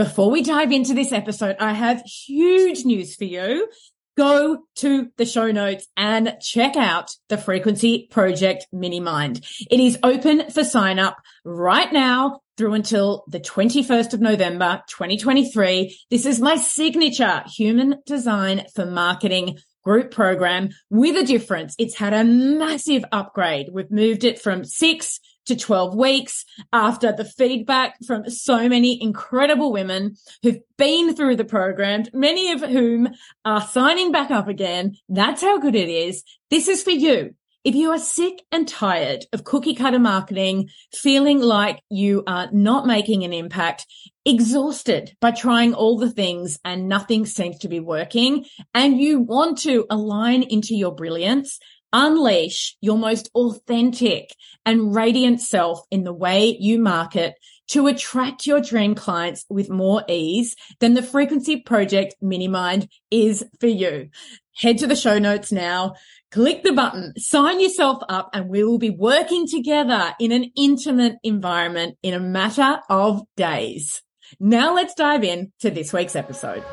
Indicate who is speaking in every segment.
Speaker 1: Before we dive into this episode, I have huge news for you. Go to the show notes and check out the Frequency Project Mini Mind. It is open for sign up right now through until the 21st of November, 2023. This is my signature human design for marketing group program with a difference. It's had a massive upgrade. We've moved it from 6 to 12 weeks after the feedback from so many incredible women who've been through the program, many of whom are signing back up again. That's how good it is. This is for you. If you are sick and tired of cookie cutter marketing, feeling like you are not making an impact, exhausted by trying all the things and nothing seems to be working, and you want to align into your brilliance, unleash your most authentic and radiant self in the way you market to attract your dream clients with more ease, then the Frequency Project Mini Mind is for you. Head to the show notes now, click the button, sign yourself up, and we will be working together in an intimate environment in a matter of days. Now let's dive in to this week's episode.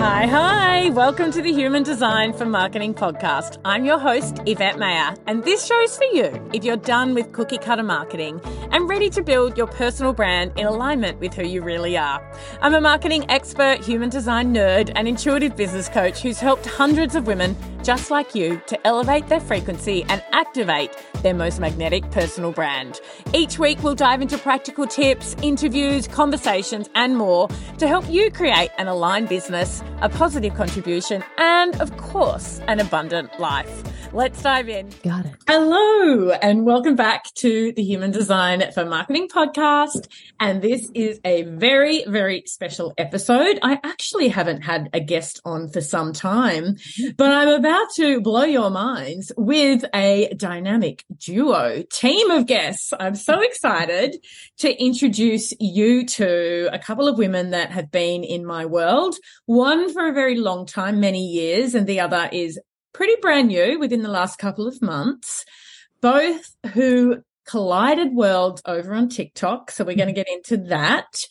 Speaker 1: Hi. Welcome to the Human Design for Marketing podcast. I'm your host, Yvette Mayer, and this show's for you if you're done with cookie cutter marketing and ready to build your personal brand in alignment with who you really are. I'm a marketing expert, human design nerd, and intuitive business coach who's helped hundreds of women just like you to elevate their frequency and activate their most magnetic personal brand. Each week, we'll dive into practical tips, interviews, conversations, and more to help you create an aligned business, a positive contribution, and of course, an abundant life. Let's dive in.
Speaker 2: Got it.
Speaker 1: Hello, and welcome back to the Human Design for Marketing podcast. And this is a very, very special episode. I actually haven't had a guest on for some time, but I'm about to blow your minds with a dynamic duo team of guests. I'm so excited to introduce you to a couple of women that have been in my world, one for a very long time, many years, and the other is pretty brand new within the last couple of months, both who collided worlds over on TikTok. So we're going to get into that.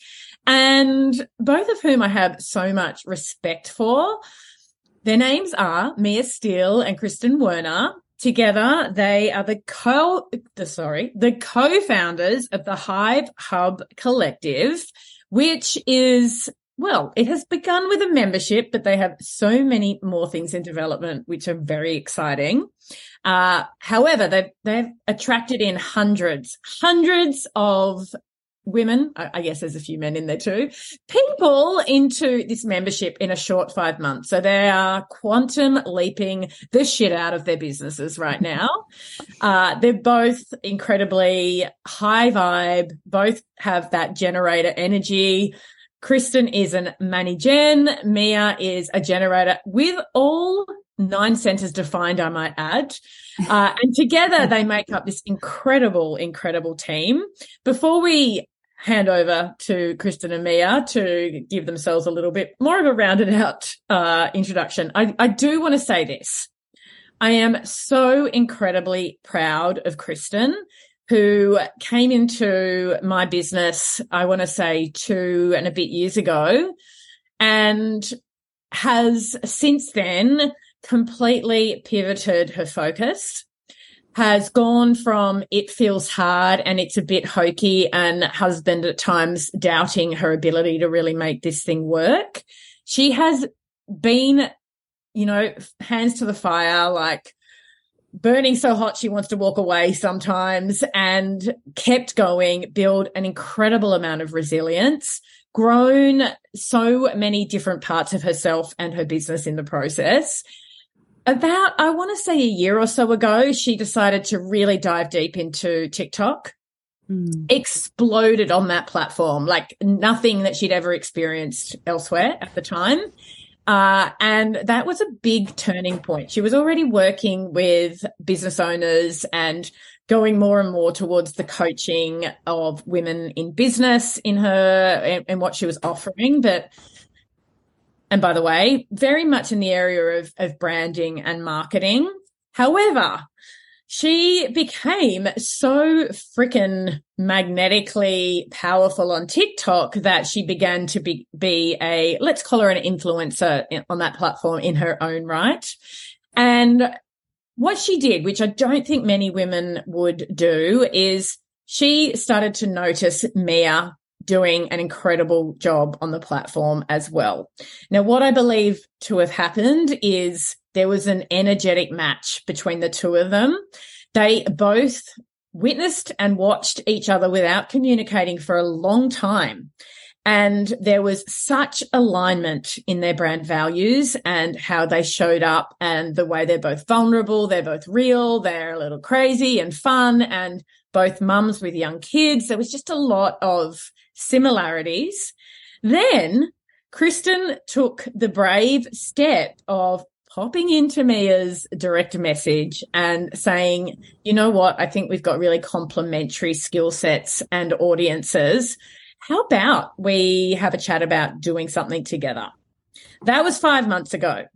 Speaker 1: And both of whom I have so much respect for. Their names are Mia Steele and Kristen Werner. Together, they are the co-founders of the Hive Hub Collective, which is, well, it has begun with a membership, but they have so many more things in development, which are very exciting. However, they've attracted in hundreds of women, I guess there's a few men in there too, people into this membership in a short 5 months. So they are quantum leaping the shit out of their businesses right now. They're both incredibly high vibe, both have that generator energy. Kristen is an Mani Gen. Mia is a generator with all 9 centers defined, I might add. And together they make up this incredible team. Before we hand over to Kristen and Mia to give themselves a little bit more of a rounded out introduction, I do want to say this. I am so incredibly proud of Kristen, who came into my business, I want to say 2 and a bit years ago, and has since then completely pivoted her focus, has gone from it feels hard and it's a bit hokey and husband at times doubting her ability to really make this thing work. She has been, hands to the fire, like burning so hot she wants to walk away sometimes, and kept going, build an incredible amount of resilience, grown so many different parts of herself and her business in the process. About, I want to say a year or so ago, she decided to really dive deep into TikTok, exploded on that platform, like nothing that she'd ever experienced elsewhere at the time. And that was a big turning point. She was already working with business owners and going more and more towards the coaching of women in business in her and what she was offering. And by the way, very much in the area of branding and marketing. However, she became so freaking magnetically powerful on TikTok that she began to be a, let's call her an influencer on that platform in her own right. And what she did, which I don't think many women would do, is she started to notice Mia doing an incredible job on the platform as well. Now, what I believe to have happened is there was an energetic match between the two of them. They both witnessed and watched each other without communicating for a long time. And there was such alignment in their brand values and how they showed up and the way they're both vulnerable, they're both real, they're a little crazy and fun, and both mums with young kids. There was just a lot of similarities. Then Kristen took the brave step of popping into Mia's direct message and saying, you know what, I think we've got really complementary skill sets and audiences. How about we have a chat about doing something together? That was 5 months ago.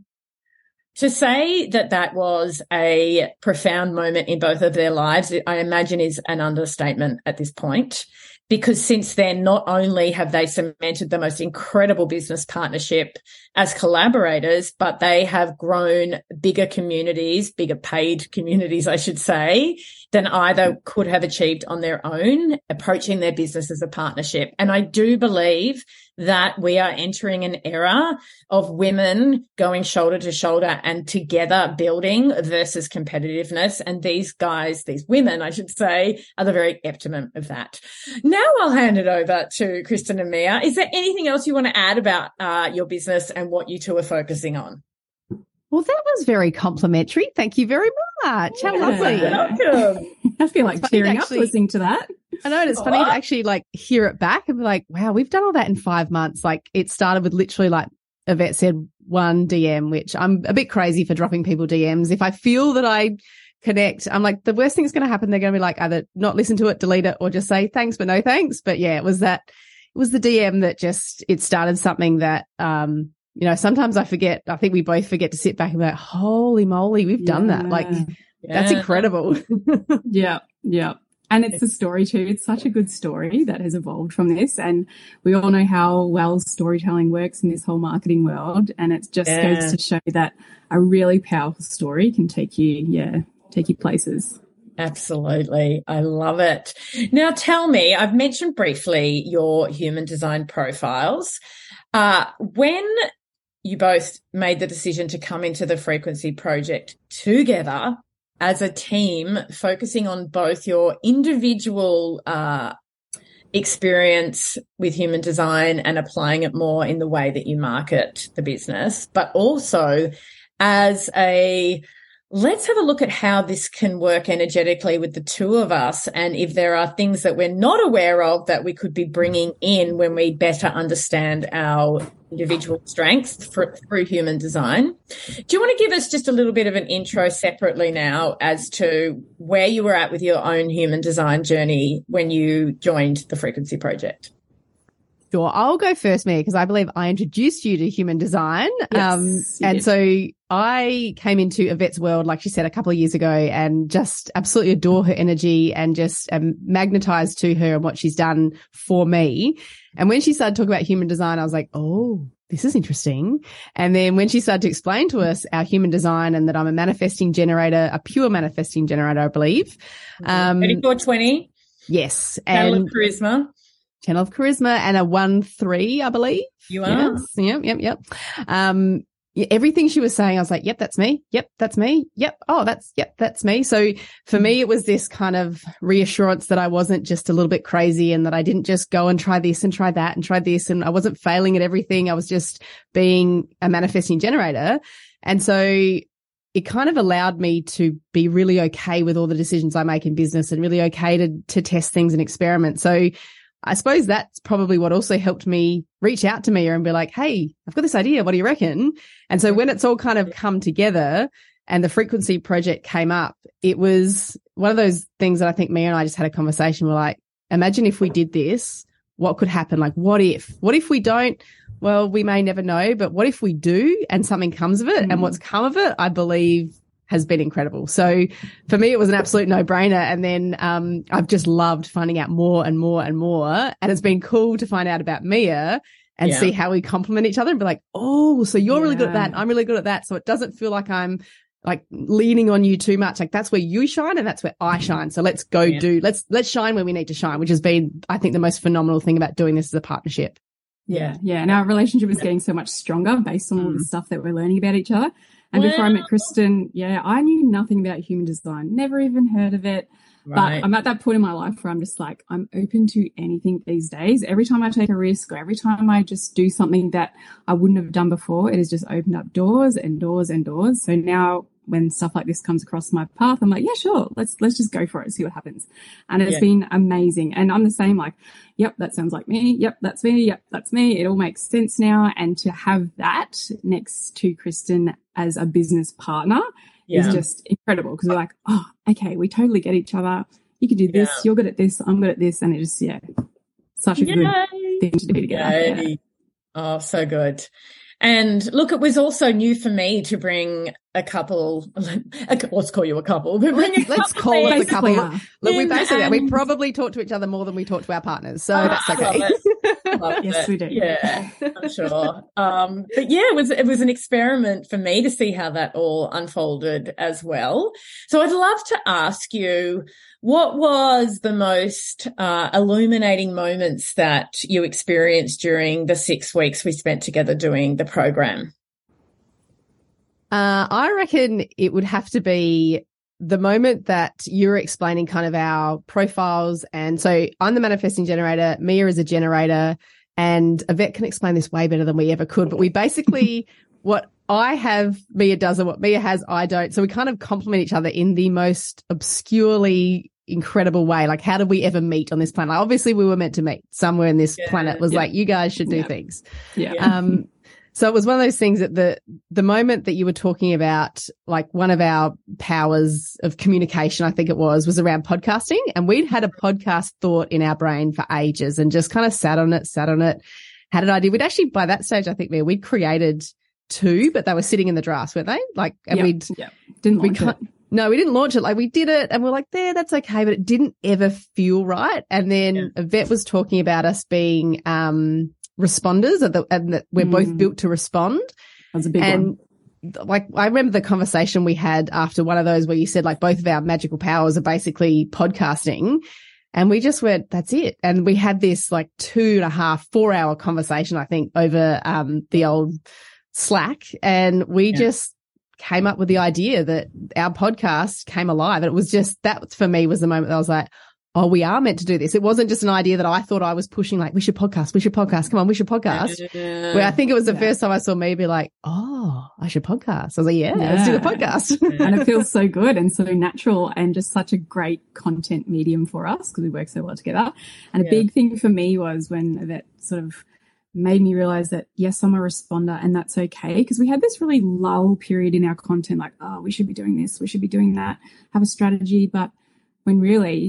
Speaker 1: To say that that was a profound moment in both of their lives, I imagine is an understatement at this point, because since then, not only have they cemented the most incredible business partnership as collaborators, but they have grown bigger communities, bigger paid communities, I should say, than either could have achieved on their own, approaching their business as a partnership. And I do believe that we are entering an era of women going shoulder to shoulder and together building versus competitiveness. And these guys, these women, I should say, are the very epitome of that. Now I'll hand it over to Kristen and Mia. Is there anything else you want to add about your business and what you two are focusing on?
Speaker 2: Well, that was very complimentary. Thank you very much. How lovely.
Speaker 1: Welcome.
Speaker 3: I feel like tearing up listening to that.
Speaker 2: I know, and it's funny to actually like hear it back and be like, wow, we've done all that in 5 months. Like it started with literally, like Yvette said, one DM, which I'm a bit crazy for dropping people DMs. If I feel that I connect, I'm like, the worst thing that's going to happen, they're going to be like either not listen to it, delete it, or just say thanks, but no thanks. But yeah, it was the DM that just, it started something that, you know, sometimes I forget. I think we both forget to sit back and be like, holy moly, we've done that. Like, that's incredible.
Speaker 3: Yeah. And it's the story too. It's such a good story that has evolved from this. And we all know how well storytelling works in this whole marketing world. And it just goes to show that a really powerful story can take you places.
Speaker 1: Absolutely. I love it. Now tell me, I've mentioned briefly your human design profiles. When you both made the decision to come into the Frequency Project together as a team, focusing on both your individual experience with human design and applying it more in the way that you market the business, but also as let's have a look at how this can work energetically with the two of us, and if there are things that we're not aware of that we could be bringing in when we better understand our individual strengths through human design. Do you want to give us just a little bit of an intro separately now as to where you were at with your own human design journey when you joined the Frequency Project?
Speaker 2: Sure. I'll go first, Mia, because I believe I introduced you to human design.
Speaker 3: Yes,
Speaker 2: and so I came into Yvette's world, like she said, a couple of years ago, and just absolutely adore her energy and just am magnetized to her and what she's done for me. And when she started talking about human design, I was like, oh, this is interesting. And then when she started to explain to us our human design and that I'm a manifesting generator, a pure manifesting generator, I believe.
Speaker 1: 3420.
Speaker 2: Yes.
Speaker 1: Channel of Charisma.
Speaker 2: Channel of Charisma and a 1-3, I believe.
Speaker 1: You are?
Speaker 2: Yes. Yep. Everything she was saying, I was like, yep, that's me. Yep, that's me. Yep. Oh, that's me. So for me, it was this kind of reassurance that I wasn't just a little bit crazy and that I didn't just go and try this and try that and try this. And I wasn't failing at everything. I was just being a manifesting generator. And so it kind of allowed me to be really okay with all the decisions I make in business and really okay to test things and experiment. So I suppose that's probably what also helped me reach out to Mia and be like, hey, I've got this idea. What do you reckon? And so when it's all kind of come together and the Frequency Project came up, it was one of those things that I think Mia and I just had a conversation. We're like, imagine if we did this, what could happen? Like, what if we don't? Well, we may never know, but what if we do and something comes of it? And what's come of it, I believe, has been incredible. So for me, it was an absolute no-brainer. And then I've just loved finding out more and more and more. And it's been cool to find out about Mia and see how we complement each other and be like, oh, so you're really good at that. I'm really good at that. So it doesn't feel like I'm like leaning on you too much. Like that's where you shine and that's where I shine. So let's go let's shine where we need to shine, which has been, I think, the most phenomenal thing about doing this as a partnership.
Speaker 3: Yeah. And our relationship is getting so much stronger based on all the stuff that we're learning about each other. And before I met Kristen, I knew nothing about human design, never even heard of it. Right. But I'm at that point in my life where I'm just like, I'm open to anything these days. Every time I take a risk or every time I just do something that I wouldn't have done before, it has just opened up doors and doors and doors. So now when stuff like this comes across my path, I'm like, yeah, sure, let's just go for it, see what happens. And it's been amazing. And I'm the same, like, yep, that sounds like me. Yep, that's me. Yep, that's me. It all makes sense now. And to have that next to Kristen as a business partner is just incredible, because we're like, oh, okay, we totally get each other. You can do this. You're good at this. I'm good at this. And it just, such a good thing to do together. Yeah.
Speaker 1: Oh, so good. And look, it was also new for me to bring a couple, let's call you a couple, but
Speaker 2: let's call it a couple. Look, we probably talk to each other more than we talk to our partners, so that's okay.
Speaker 3: Yes, we do.
Speaker 1: Yeah, I'm sure. But it was an experiment for me to see how that all unfolded as well. So I'd love to ask you, what was the most illuminating moments that you experienced during the 6 weeks we spent together doing the program?
Speaker 2: I reckon it would have to be the moment that you're explaining kind of our profiles. And so I'm the manifesting generator, Mia is a generator, and Yvette can explain this way better than we ever could. But we basically, what I have, Mia does, and what Mia has, I don't. So we kind of complement each other in the most obscurely incredible way. Like, how did we ever meet on this planet? Like, obviously we were meant to meet somewhere in this planet. Was like, you guys should do things. So it was one of those things that the moment that you were talking about, like one of our powers of communication, I think it was around podcasting. And we'd had a podcast thought in our brain for ages and just kind of sat on it, had an idea. We'd actually, by that stage, I think we'd created 2, but they were sitting in the drafts, weren't they? Like, and
Speaker 3: didn't launch it.
Speaker 2: No, we didn't launch it. Like, we did it and we're like, that's okay, but it didn't ever feel right. And then Yvette was talking about us being, responders and that we're both built to respond.
Speaker 3: That's a big one.
Speaker 2: Like, I remember the conversation we had after one of those where you said, like, both of our magical powers are basically podcasting, and we just went, that's it. And we had this like 2.5, 4-hour conversation, I think, over the old Slack, and we just came up with the idea that our podcast came alive. And it was just, that for me was the moment that I was like, oh, we are meant to do this. It wasn't just an idea that I thought I was pushing, like, we should podcast. Come on, we should podcast. Where I think it was the first time I saw me be like, oh, I should podcast. I was like, let's do the podcast.
Speaker 3: And it feels so good and so natural and just such a great content medium for us because we work so well together. And a big thing for me was when that sort of made me realize that, yes, I'm a responder and that's okay, because we had this really lull period in our content, like, oh, we should be doing this, we should be doing that, have a strategy. But when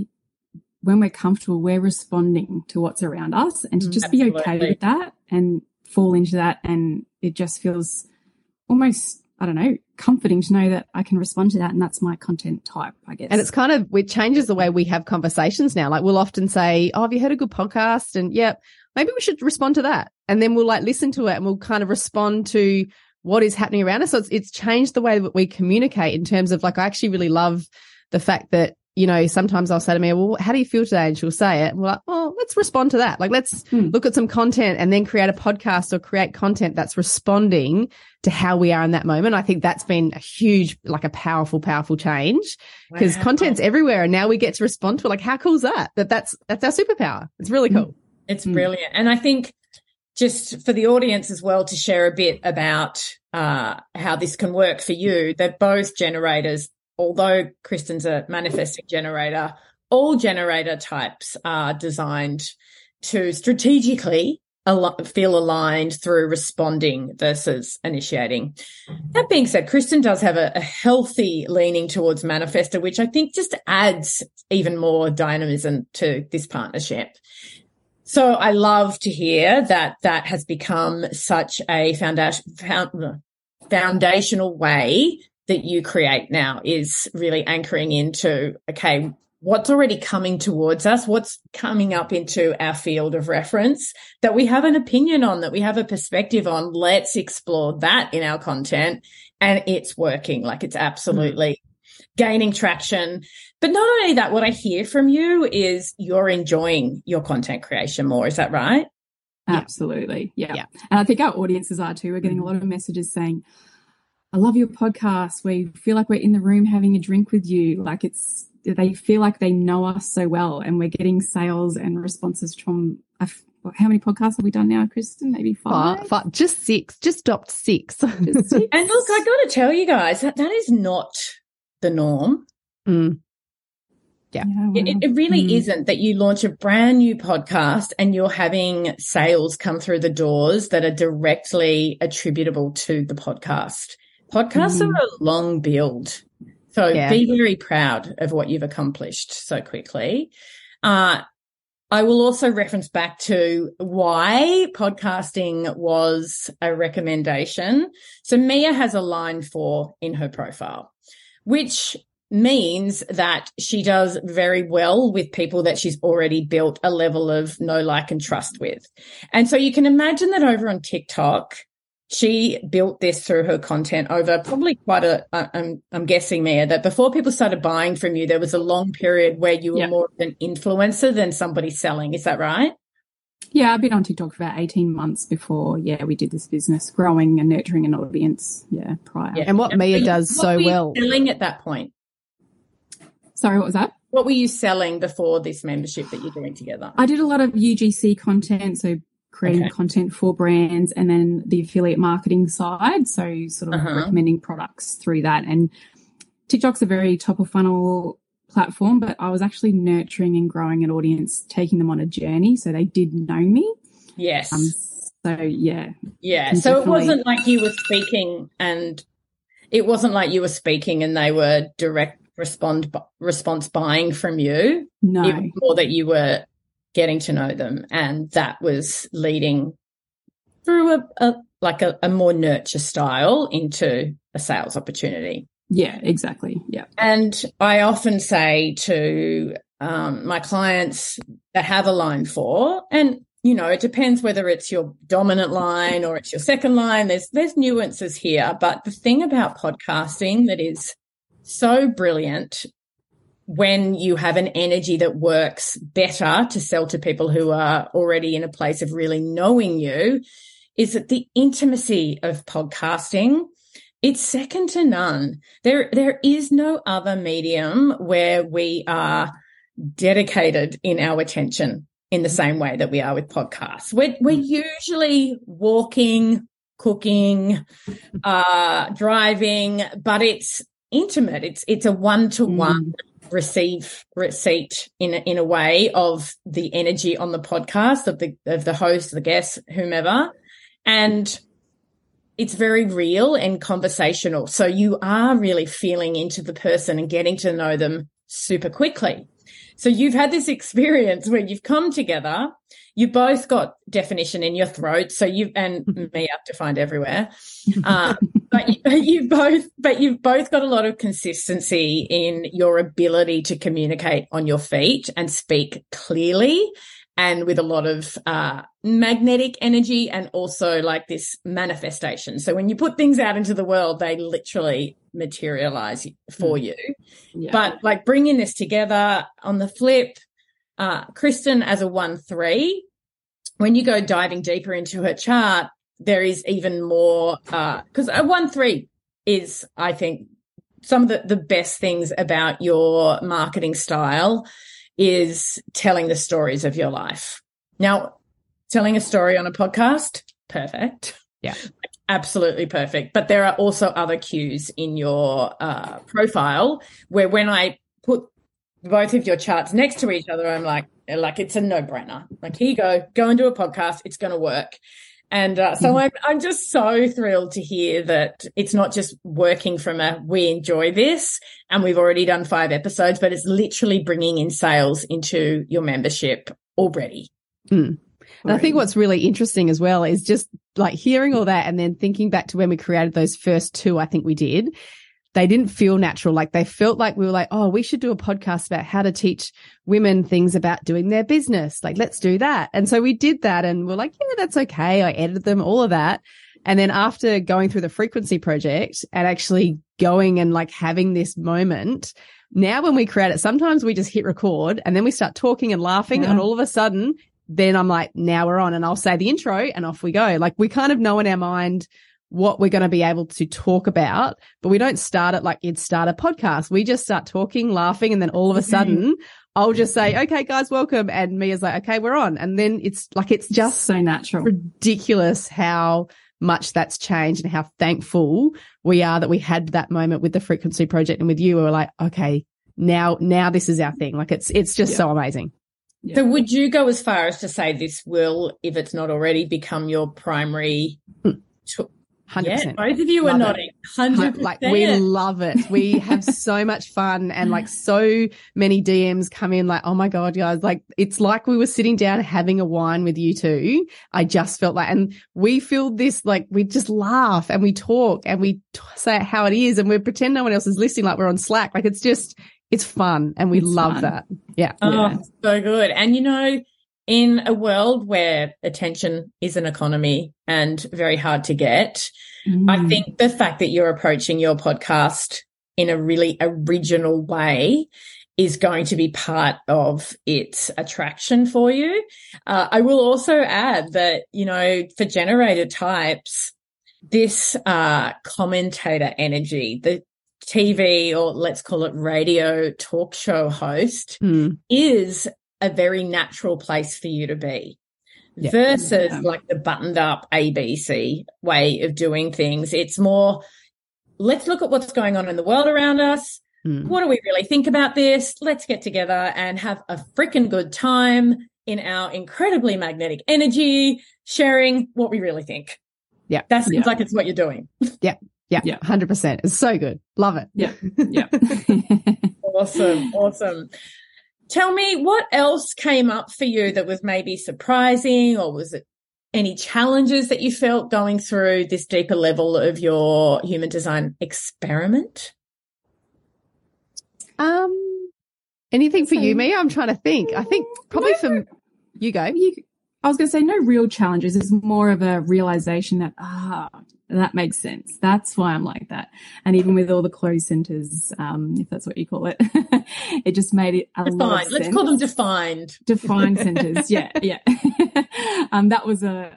Speaker 3: we're comfortable, we're responding to what's around us, and to just be okay with that and fall into that. And it just feels almost, I don't know, comforting to know that I can respond to that. And that's my content type, I guess.
Speaker 2: And it's kind of, it changes the way we have conversations now. Like, we'll often say, oh, have you heard a good podcast? And maybe we should respond to that. And then we'll like listen to it and we'll kind of respond to what is happening around us. So it's changed the way that we communicate in terms of, like, I actually really love the fact that, you know, sometimes I'll say to me, well, how do you feel today? And she'll say it. And we're like, well, let's respond to that. Like, let's look at some content and then create a podcast or create content that's responding to how we are in that moment. I think that's been a huge, like a powerful, powerful change, because content's everywhere. And now we get to respond to it. Like, how cool is that? That's our superpower. It's really cool.
Speaker 1: It's brilliant. And I think just for the audience as well to share a bit about how this can work for you, they're both generators. Although Kristen's a manifesting generator, all generator types are designed to strategically feel aligned through responding versus initiating. That being said, Kristen does have a healthy leaning towards manifestor, which I think just adds even more dynamism to this partnership. So I love to hear that that has become such a foundational way that you create now is really anchoring into, okay, what's already coming towards us, what's coming up into our field of reference that we have an opinion on, that we have a perspective on. Let's explore that in our content. And it's working. Like, it's absolutely gaining traction. But not only that, what I hear from you is you're enjoying your content creation more. Is that right?
Speaker 3: Absolutely. Yeah. And I think our audiences are too. We're getting a lot of messages saying, I love your podcast. We feel like we're in the room having a drink with you. Like, they feel like they know us so well, and we're getting sales and responses from, how many podcasts have we done now, Kristen? Maybe 5?
Speaker 2: Just 6. Just stopped 6.
Speaker 3: Just 6.
Speaker 1: And look, I got to tell you guys, that is not the norm.
Speaker 2: Yeah.
Speaker 1: It really isn't, that you launch a brand new podcast and you're having sales come through the doors that are directly attributable to the podcast. Podcasts are a long build. So be very proud of what you've accomplished so quickly. I will also reference back to why podcasting was a recommendation. So Mia has a line 4 in her profile, which means that she does very well with people that she's already built a level of know, like, and trust with. And so you can imagine that over on TikTok, she built this through her content over probably quite I'm guessing, Mia, that before people started buying from you, there was a long period where you were more of an influencer than somebody selling. Is that right?
Speaker 3: Yeah, I've been on TikTok for about 18 months before, we did this business, growing and nurturing an audience, prior.
Speaker 2: Yeah. And what Mia does so well.
Speaker 1: Selling at that point?
Speaker 3: Sorry, what was that?
Speaker 1: What were you selling before this membership that you're doing together?
Speaker 3: I did a lot of UGC content, so creating content for brands, and then the affiliate marketing side, so sort of recommending products through that. And TikTok's a very top of funnel platform, but I was actually nurturing and growing an audience, taking them on a journey, so they did know me.
Speaker 1: Yes.
Speaker 3: So
Speaker 1: So it wasn't like you were speaking and they were direct response buying from you.
Speaker 3: No.
Speaker 1: It was more that you were getting to know them, and that was leading through a more nurture style into a sales opportunity.
Speaker 3: Yeah, exactly. Yeah.
Speaker 1: And I often say to my clients that have a line 4, and it depends whether it's your dominant line or it's your second line. There's nuances here, but the thing about podcasting that is so brilliant when you have an energy that works better to sell to people who are already in a place of really knowing you is that the intimacy of podcasting, it's second to none. There is no other medium where we are dedicated in our attention in the same way that we are with podcasts. We're usually walking, cooking, driving, but it's intimate. It's a one-to-one receipt in a way of the energy on the podcast, of the host, the guest, whomever, and it's very real and conversational. So you are really feeling into the person and getting to know them super quickly. So you've had this experience where you've come together, you both got definition in your throat, so and me up to find everywhere. But you've both got a lot of consistency in your ability to communicate on your feet and speak clearly and with a lot of magnetic energy and also like this manifestation. So when you put things out into the world, they literally materialize for you. Yeah. But like bringing this together on the flip, Kristen as a 1-3, when you go diving deeper into her chart, there is even more because a 1-3 is, I think, some of the best things about your marketing style is telling the stories of your life. Now, telling a story on a podcast, perfect.
Speaker 2: Yeah.
Speaker 1: Absolutely perfect. But there are also other cues in your profile where when I put both of your charts next to each other, I'm like it's a no-brainer. Like, here you go and do a podcast. It's going to work. And so I'm just so thrilled to hear that it's not just working from we enjoy this and we've already done 5 episodes, but it's literally bringing in sales into your membership already.
Speaker 2: And I think what's really interesting as well is just like hearing all that and then thinking back to when we created those first 2, I think we did. they didn't feel natural. Like they felt like we were like, oh, we should do a podcast about how to teach women things about doing their business. Like, let's do that. And so we did that and we're like, yeah, that's okay. I edited them, all of that. And then after going through the Frequency Project and actually going and like having this moment, now when we create it, sometimes we just hit record and then we start talking and laughing and all of a sudden then I'm like, now we're on, and I'll say the intro and off we go. Like we kind of know in our mind what we're going to be able to talk about, but we don't start it like you'd start a podcast. We just start talking, laughing, and then all of a sudden I'll just say, okay, guys, welcome. And Mia's like, okay, we're on. And then it's just
Speaker 3: so natural,
Speaker 2: ridiculous how much that's changed and how thankful we are that we had that moment with the Frequency Project and with you. We were like, okay, now this is our thing. Like it's just so amazing.
Speaker 1: Yeah. So would you go as far as to say this will, if it's not already, become your primary
Speaker 2: 100%.
Speaker 1: Yeah, both of you are nodding. 100%.
Speaker 2: Like we love it. We have so much fun and like so many DMs come in like, oh my God, guys, like it's like we were sitting down having a wine with you two. I just felt like, and we feel this, like we just laugh and we talk and we say how it is and we pretend no one else is listening like we're on Slack. Like it's fun and we love that. Yeah.
Speaker 1: Oh, so good. And you know, in a world where attention is an economy and very hard to get, I think the fact that you're approaching your podcast in a really original way is going to be part of its attraction for you. I will also add that, you know, for generator types, this commentator energy, the TV or let's call it radio talk show host is a very natural place for you to be versus like the buttoned up ABC way of doing things. It's more, let's look at what's going on in the world around us. What do we really think about this? Let's get together and have a freaking good time in our incredibly magnetic energy, sharing what we really think.
Speaker 2: Yeah.
Speaker 1: That seems like it's what you're doing.
Speaker 2: Yeah. 100%. It's so good. Love it.
Speaker 3: Yeah.
Speaker 1: Awesome. Tell me, what else came up for you that was maybe surprising, or was it any challenges that you felt going through this deeper level of your human design experiment?
Speaker 2: Anything for you, Mia? I'm trying to think. I think probably for you go.
Speaker 3: I was going to say no real challenges. It's more of a realization that, that makes sense. That's why I'm like that. And even with all the closed centers, if that's what you call it, it just made it a lot of sense.
Speaker 1: Let's call them defined.
Speaker 3: Defined centers. Yeah. That was an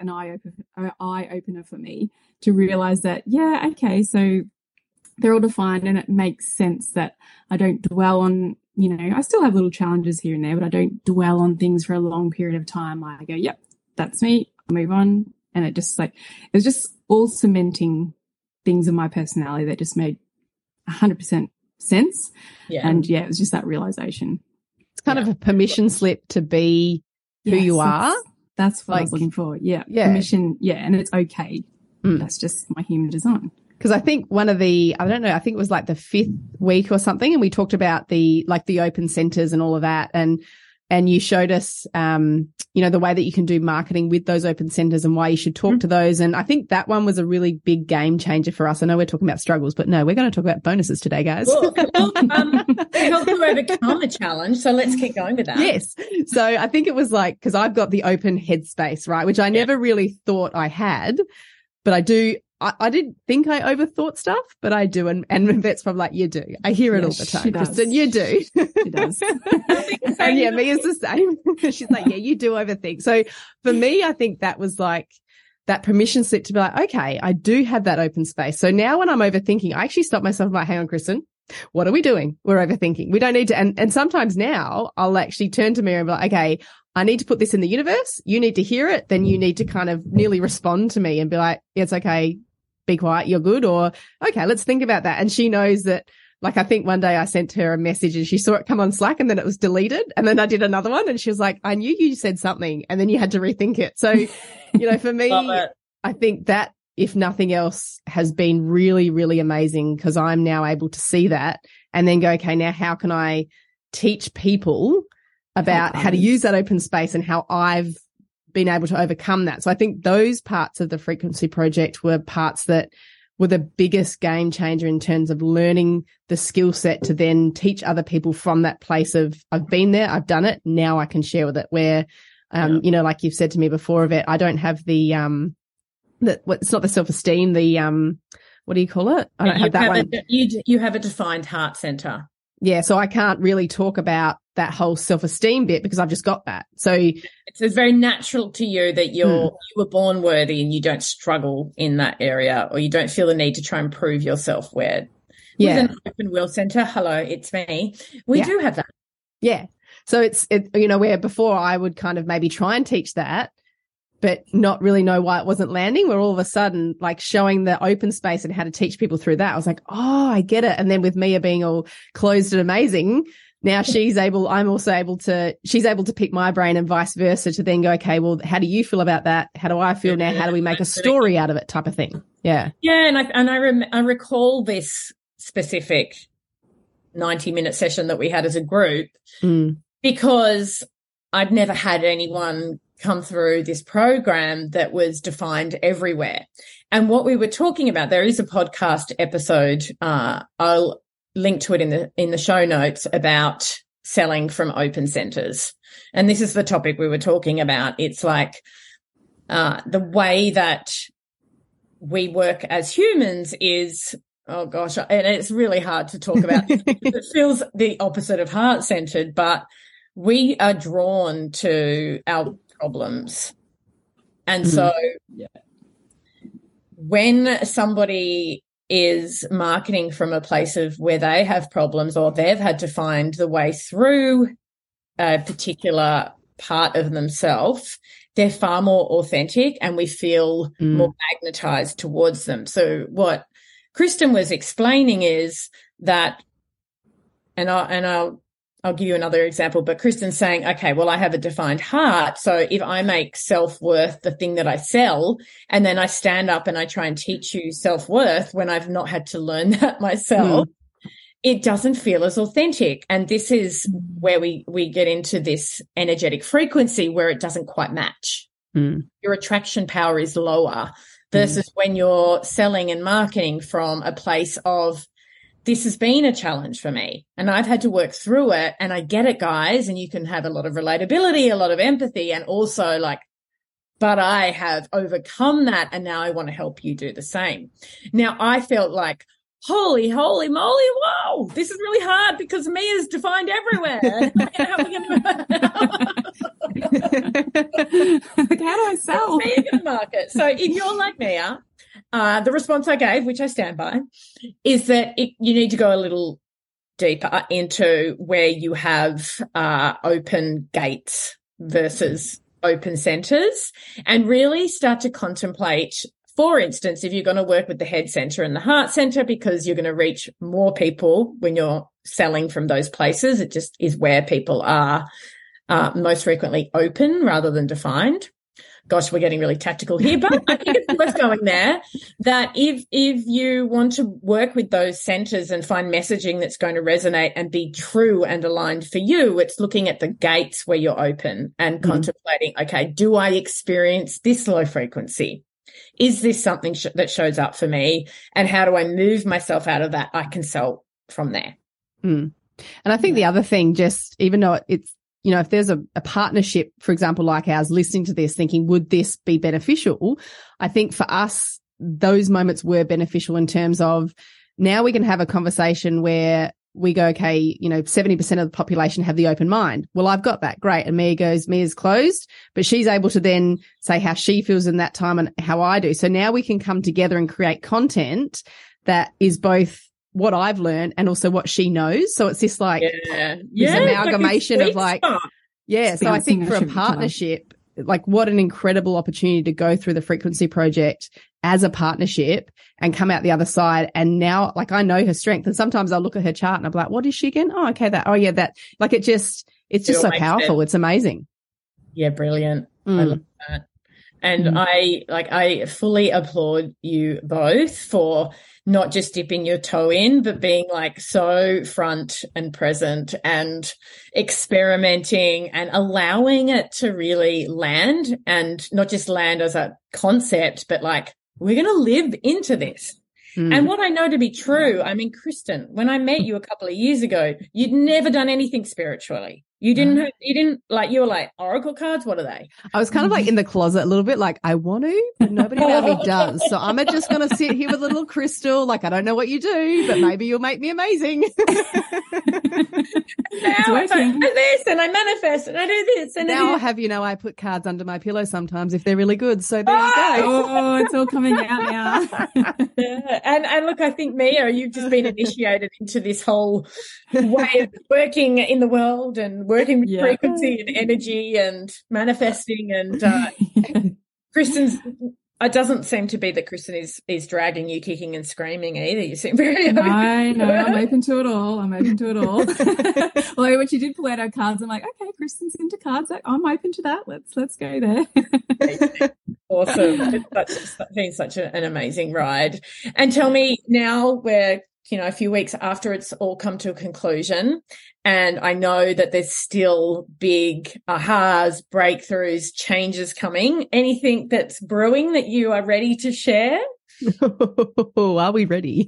Speaker 3: eye opener for me to realize that, okay, so they're all defined and it makes sense that I don't dwell on, you know, I still have little challenges here and there, but I don't dwell on things for a long period of time. I go, yep, that's me. I move on. And it was just all cementing things in my personality that just made 100% sense. Yeah. And it was just that realization.
Speaker 2: It's kind of a permission slip to be who you are.
Speaker 3: That's what I was looking for. Yeah. Permission. Yeah. And it's okay. That's just my human design.
Speaker 2: Because I think I think it was like the 5th week or something. And we talked about the open centers and all of that. And you showed us, the way that you can do marketing with those open centers and why you should talk to those. And I think that one was a really big game changer for us. I know we're talking about struggles, but no, we're going to talk about bonuses today, guys.
Speaker 1: Well, help you overcome a challenge. So let's keep going with that.
Speaker 2: Yes. So I think it was like, because I've got the open headspace, right, which I never really thought I had, but I do. I didn't think I overthought stuff, but I do. And Yvette's probably like, you do. I hear it all the time, Kristen. You do.
Speaker 3: She does.
Speaker 2: And Mia's the same. She's like, yeah, you do overthink. So for me, I think that was like that permission slip to be like, okay, I do have that open space. So now when I'm overthinking, I actually stop myself and like, hang on, Kristen, what are we doing? We're overthinking. We don't need to. And sometimes now I'll actually turn to Mia and be like, okay, I need to put this in the universe. You need to hear it. Then you need to kind of nearly respond to me and be like, yeah, it's okay. Be quiet. You're good. Or, okay, let's think about that. And she knows that, like, I think one day I sent her a message and she saw it come on Slack and then it was deleted. And then I did another one and she was like, I knew you said something, and then you had to rethink it. So, for me, I think that, if nothing else, has been really, really amazing, because I'm now able to see that and then go, okay, now how can I teach people about how to use that open space and how I've been able to overcome that. So I think those parts of the Frequency Project were parts that were the biggest game changer in terms of learning the skill set to then teach other people from that place of, I've been there, I've done it, now I can share with it. Where, you know, like you've said to me before, Yvette, I don't have the it's not the self-esteem, the, what do you call it? I don't have that one.
Speaker 1: You have a defined heart center.
Speaker 2: Yeah. So I can't really talk about that whole self-esteem bit because I've just got that. So
Speaker 1: it's very natural to you that you were born worthy and you don't struggle in that area, or you don't feel the need to try and prove yourself with an open will center. Hello, it's me. We do have that.
Speaker 2: Yeah. So it's you know, where before I would kind of maybe try and teach that, but not really know why it wasn't landing, where all of a sudden, like showing the open space and how to teach people through that, I was like, oh, I get it. And then with Mia being all closed and amazing, now she's able to pick my brain and vice versa to then go, okay, well, how do you feel about that? How do I feel now? How do we make a story out of it, type of thing? Yeah.
Speaker 1: Yeah. And I recall this specific 90-minute session that we had as a group because I'd never had anyone come through this program that was defined everywhere. And what we were talking about, there is a podcast episode, I'll link to it in the show notes, about selling from open centers. And this is the topic we were talking about. It's like the way that we work as humans is, oh gosh, and it's really hard to talk about because it feels the opposite of heart-centered, but we are drawn to our problems. And so when somebody is marketing from a place of where they have problems, or they've had to find the way through a particular part of themselves, they're far more authentic and we feel more magnetized towards them. So what Kristen was explaining is that, and I'll give you another example, but Kristen's saying, okay, well, I have a defined heart. So if I make self-worth the thing that I sell, and then I stand up and I try and teach you self-worth when I've not had to learn that myself, it doesn't feel as authentic. And this is where we get into this energetic frequency where it doesn't quite match. Your attraction power is lower versus when you're selling and marketing from a place of, this has been a challenge for me and I've had to work through it, and I get it, guys. And you can have a lot of relatability, a lot of empathy, and also like, but I have overcome that and now I want to help you do the same. Now I felt like, holy moly, whoa, this is really hard because Mia's defined everywhere. How are we going
Speaker 3: how do I sell?
Speaker 1: How are you going to market? So if you're like Mia, the response I gave, which I stand by, is that you need to go a little deeper into where you have open gates versus open centers, and really start to contemplate, for instance, if you're going to work with the head center and the heart center, because you're going to reach more people when you're selling from those places. It just is where people are most frequently open rather than defined. Gosh, we're getting really tactical here, but I think it's worth going there, that if you want to work with those centers and find messaging that's going to resonate and be true and aligned for you, it's looking at the gates where you're open and contemplating, okay, do I experience this low frequency? Is this something that shows up for me? And how do I move myself out of that? I can sell from there.
Speaker 2: And I think the other thing, just even though it's, you know, if there's a partnership, for example, like ours, listening to this, thinking, would this be beneficial? I think for us, those moments were beneficial in terms of now we can have a conversation where we go, okay, you know, 70% of the population have the open mind. Well, I've got that. Great. And Mia's closed, but she's able to then say how she feels in that time and how I do. So now we can come together and create content that is both what I've learned and also what she knows. So it's this like this amalgamation of like, so I think for a partnership, like what an incredible opportunity to go through the Frequency Project as a partnership and come out the other side. And now, like, I know her strength, and sometimes I'll look at her chart and I'm like, what is she again? Oh, okay. That, like, it's just so powerful. It's amazing.
Speaker 1: Yeah. Brilliant. I love that. And I fully applaud you both for not just dipping your toe in, but being like so front and present and experimenting and allowing it to really land, and not just land as a concept, but like, we're going to live into this. And what I know to be true, I mean, Kristen, when I met you a couple of years ago, you'd never done anything spiritually. You didn't like, you were like, oracle cards, what are they?
Speaker 2: I was kind of like in the closet a little bit, like I want to, but nobody around me does. So I'm just going to sit here with a little crystal. Like, I don't know what you do, but maybe you'll make me amazing.
Speaker 1: Now I do this and I manifest and I do this. And
Speaker 2: now I have, I put cards under my pillow sometimes if they're really good. So there you go.
Speaker 3: Oh, it's all coming out now.
Speaker 1: Yeah. And look, I think, Mia, you've just been initiated into this whole way of working in the world and working with frequency and energy and manifesting. And Kristen's, it doesn't seem to be that Kristen is dragging you kicking and screaming either. You seem very open.
Speaker 3: I know, I'm open to it all. Although when she did pull out our cards, I'm like, okay, Kristen's into cards. I'm open to that. Let's go there.
Speaker 1: Awesome. It's been such an amazing ride. And tell me, now we're a few weeks after it's all come to a conclusion, and I know that there's still big ahas, breakthroughs, changes coming. Anything that's brewing that you are ready to share?
Speaker 2: Are we ready?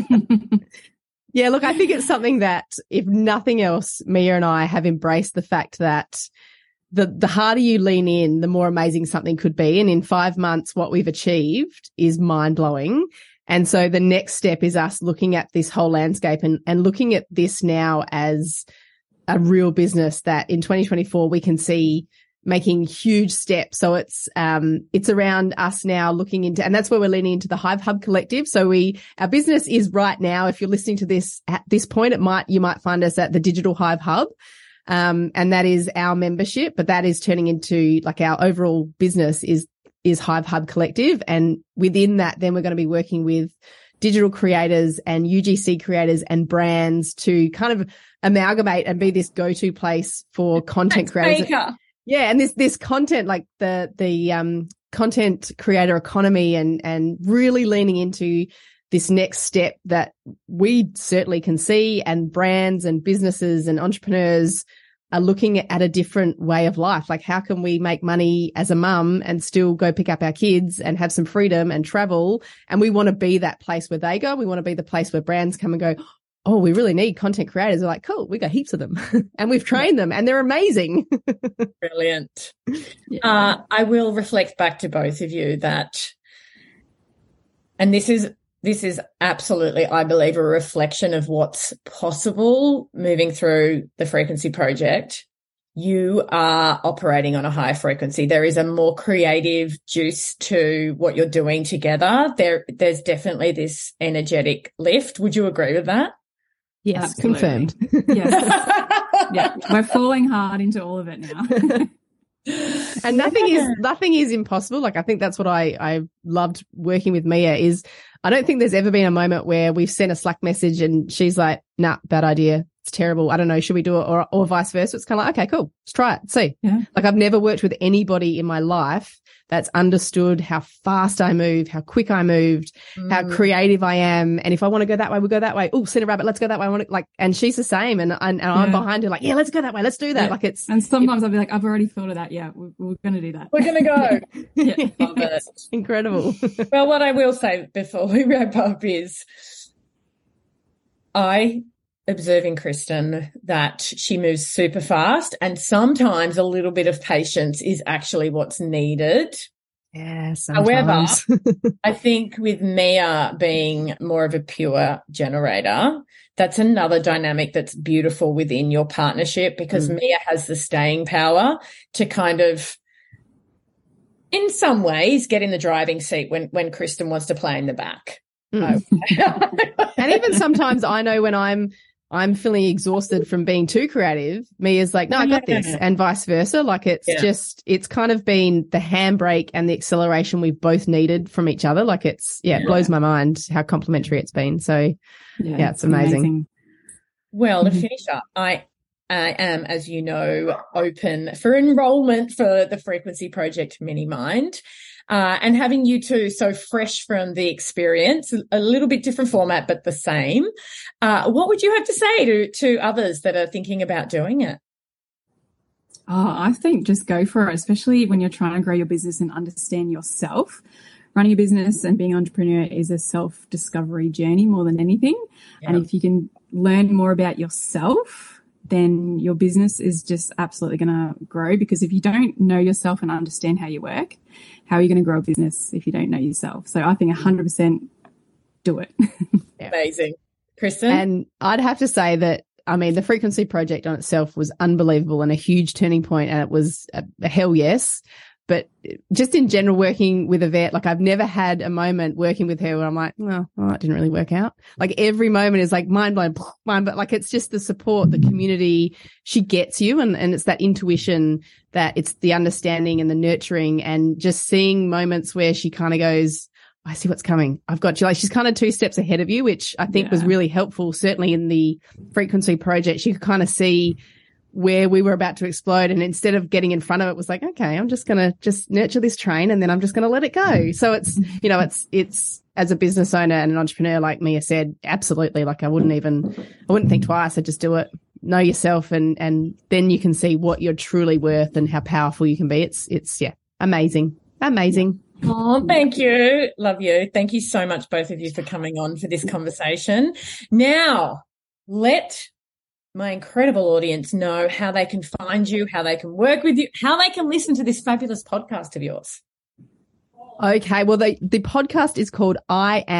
Speaker 2: Yeah, look, I think it's something that, if nothing else, Mia and I have embraced the fact that the harder you lean in, the more amazing something could be. And in 5 months, what we've achieved is mind-blowing. And so the next step is us looking at this whole landscape and looking at this now as a real business that in 2024 we can see making huge steps. So it's around us now looking into, and that's where we're leaning into the Hive Hub Collective. So our business is right now, if you're listening to this at this point, you might find us at the Digital Hive Hub. And that is our membership, but that is turning into, like, our overall business is Hive Hub Collective. And within that, then we're going to be working with digital creators and UGC creators and brands to kind of amalgamate and be this go-to place for content creators. Yeah. And this content, like the content creator economy and really leaning into this next step that we certainly can see, and brands and businesses and entrepreneurs are looking at a different way of life. Like, how can we make money as a mum and still go pick up our kids and have some freedom and travel? And we want to be that place where they go. We want to be the place where brands come and go, oh, we really need content creators. We're like, cool, we got heaps of them and we've trained them and they're amazing.
Speaker 1: Brilliant. I will reflect back to both of you that, and this is absolutely, I believe, a reflection of what's possible moving through the Frequency Project. You are operating on a higher frequency. There is a more creative juice to what you're doing together. There's definitely this energetic lift. Would you agree with that?
Speaker 2: Yes,
Speaker 3: absolutely.
Speaker 2: Confirmed.
Speaker 3: Yes. Yeah, we're falling hard into all of it now.
Speaker 2: And nothing is impossible. Like, I think that's what I loved working with Mia is, I don't think there's ever been a moment where we've sent a Slack message and she's like, nah, bad idea. It's terrible. I don't know. Should we do it? Or vice versa. It's kind of like, okay, cool. Let's try it. See. Yeah. Like, I've never worked with anybody in my life that's understood how fast I move, how quick I moved, how creative I am. And if I want to go that way, we'll go that way. Oh, Center Rabbit, let's go that way. I want to, like, and she's the same. And I'm behind her like, yeah, let's go that way. Let's do that. Yeah. Like, it's.
Speaker 3: And sometimes I'll be like, I've already thought of that. Yeah, we're going to do that.
Speaker 1: We're going to go.
Speaker 3: Yeah.
Speaker 1: Love it.
Speaker 2: Incredible.
Speaker 1: Well, what I will say before we wrap up is I observing Kristen that she moves super fast, and sometimes a little bit of patience is actually what's needed.
Speaker 2: Yeah, sometimes.
Speaker 1: However, I think with Mia being more of a pure generator, that's another dynamic that's beautiful within your partnership, because Mia has the staying power to kind of, in some ways, get in the driving seat when Kristen wants to play in the back.
Speaker 2: And even sometimes I know when I'm feeling exhausted from being too creative, Mia's like, no, I got this, and vice versa. Like, it's kind of been the handbrake and the acceleration we've both needed from each other. Like, it blows my mind how complimentary it's been. So it's amazing.
Speaker 1: Well, to finish up, I am, as you know, open for enrollment for the Frequency Project Mini Mind. And having you two so fresh from the experience, a little bit different format, but the same. What would you have to say to others that are thinking about doing it?
Speaker 3: Oh, I think just go for it, especially when you're trying to grow your business and understand yourself. running a business and being an entrepreneur is a self-discovery journey more than anything. Yeah. And if you can learn more about yourself, then your business is just absolutely going to grow, because if you don't know yourself and understand how you work, how are you going to grow a business if you don't know yourself? So I think 100% do it.
Speaker 1: Amazing. Kristen?
Speaker 2: And I'd have to say that, I mean, the Frequency Project on itself was unbelievable and a huge turning point, and it was a hell yes. But just in general, working with Yvette, like I've never had a moment working with her where I'm like, well, that didn't really work out. Like every moment is like mind blown, but like it's just the support, the community. She gets you, and it's that intuition, that it's the understanding and the nurturing, and just seeing moments where she kind of goes, I see what's coming. I've got you. Like she's kind of 2 steps ahead of you, which I think was really helpful. Certainly in the Frequency Project, she could kind of see where we were about to explode. And instead of getting in front of it, was like, okay, I'm just going to just nurture this train, and then I'm just going to let it go. So it's, you know, it's as a business owner and an entrepreneur, like Mia said, absolutely. Like I wouldn't think twice. I'd just do it. Know yourself, and then you can see what you're truly worth and how powerful you can be. It's amazing.
Speaker 1: Oh, thank you. Love you. Thank you so much, both of you, for coming on for this conversation. Now, let my incredible audience know how they can find you, how they can work with you, how they can listen to this fabulous podcast of yours.
Speaker 2: Okay. Well, the podcast is called I Am ...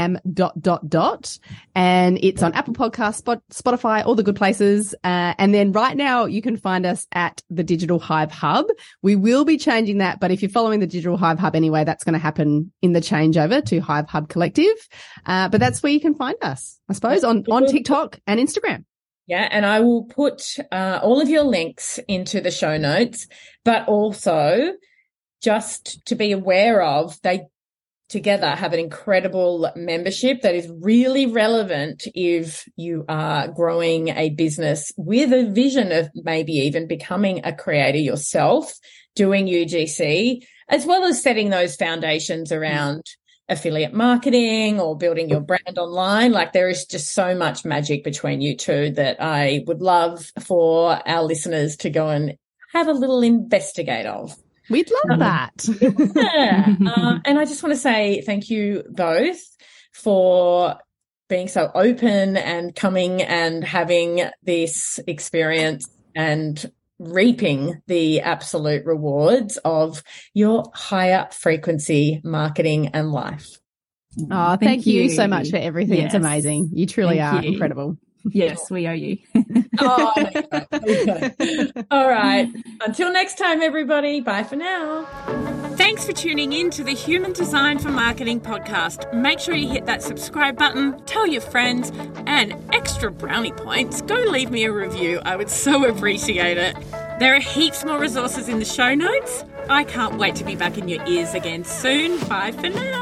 Speaker 2: and it's on Apple Podcasts, Spotify, all the good places. And then right now you can find us at the Digital Hive Hub. We will be changing that, but if you're following the Digital Hive Hub anyway, that's going to happen in the changeover to Hive Hub Collective. But that's where you can find us, I suppose, on TikTok and Instagram.
Speaker 1: Yeah, and I will put all of your links into the show notes, but also just to be aware of, they together have an incredible membership that is really relevant if you are growing a business with a vision of maybe even becoming a creator yourself, doing UGC, as well as setting those foundations around affiliate marketing or building your brand online. Like there is just so much magic between you two that I would love for our listeners to go and have a little investigate of.
Speaker 2: We'd love that.
Speaker 1: Yeah. And I just want to say thank you both for being so open and coming and having this experience and reaping the absolute rewards of your higher frequency marketing and life.
Speaker 2: Oh, thank you so much for everything. Yes. It's amazing. You truly are incredible.
Speaker 3: Yes, we owe you.
Speaker 1: Oh, okay. All right. Until next time, everybody. Bye for now. Thanks for tuning in to the Human Design for Marketing podcast. Make sure you hit that subscribe button, tell your friends, and extra brownie points, go leave me a review. I would so appreciate it. There are heaps more resources in the show notes. I can't wait to be back in your ears again soon. Bye for now.